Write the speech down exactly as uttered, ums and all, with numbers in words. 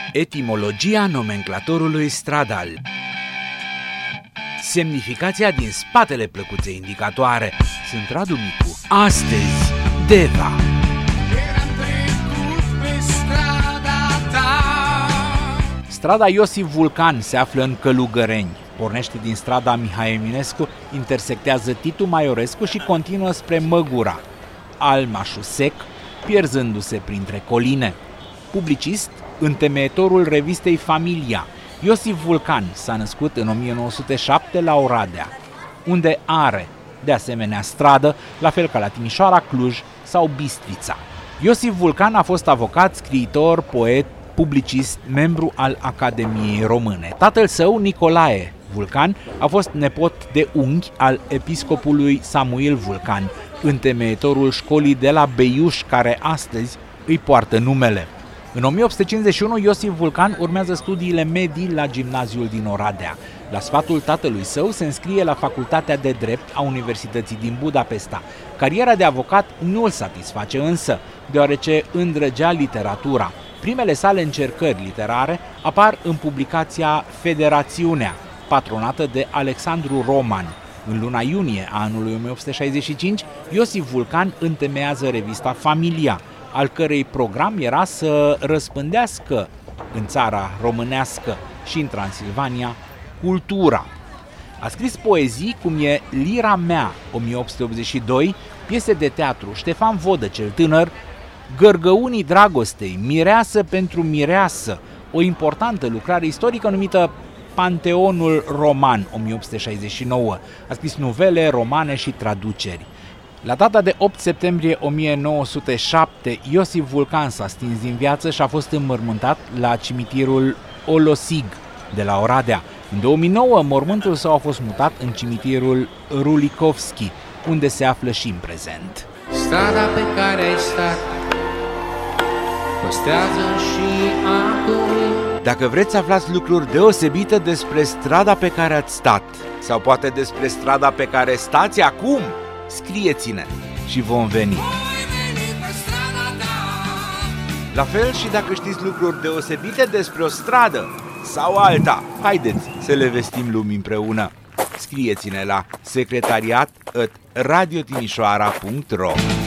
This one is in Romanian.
Etimologia nomenclatorului stradal. Semnificația din spatele plăcuței indicatoare. Sunt Radu Micu. Astăzi, Deva. Strada Iosif Vulcan se află în Călugăreni. Pornește din strada Mihai Eminescu, intersectează Titu Maiorescu și continuă spre Măgura, Almașul Sec, pierzându-se printre coline. Publicist, întemeietorul revistei Familia, Iosif Vulcan s-a născut în o mie nouă sute șapte la Oradea, unde are, de asemenea, stradă, la fel ca la Timișoara, Cluj sau Bistrița. Iosif Vulcan a fost avocat, scriitor, poet, publicist, membru al Academiei Române. Tatăl său, Nicolae Vulcan, a fost nepot de unghi al episcopului Samuil Vulcan, întemeietorul școlii de la Beiuș, care astăzi îi poartă numele. În o mie opt sute cincizeci și unu, Iosif Vulcan urmează studiile medii la gimnaziul din Oradea. La sfatul tatălui său se înscrie la Facultatea de Drept a Universității din Budapesta. Cariera de avocat nu îl satisface însă, deoarece îndrăgea literatura. Primele sale încercări literare apar în publicația Federațiunea, patronată de Alexandru Roman. În luna iunie a anului o mie opt sute șaizeci și cinci, Iosif Vulcan întemeiază revista Familia, al cărei program era să răspândească în țara românească și în Transilvania cultura. A scris poezii cum e Lira mea, o mie opt sute optzeci și doi, piese de teatru Ștefan Vodă cel tânăr, Gărgăunii dragostei, Mireasă pentru mireasă, o importantă lucrare istorică numită Panteonul Roman, o mie opt sute șaizeci și nouă. A scris novele, romane și traduceri. La data de opt septembrie o mie nouă sute șapte, Iosif Vulcan s-a stins din viață și a fost înmormântat la cimitirul Olosig de la Oradea. În două mii nouă, mormântul său a fost mutat în cimitirul Rulikovski, unde se află și în prezent. Strada pe care ai stat păstrează și acum. Dacă vreți să aflați lucruri deosebite despre strada pe care ați stat, sau poate despre strada pe care stați acum, scrieți-ne și vom veni. La fel și dacă știți lucruri deosebite despre o stradă sau alta, haideți să le vestim lumii împreună. Scrieți-ne la secretariat at radiotimișoara punct ro.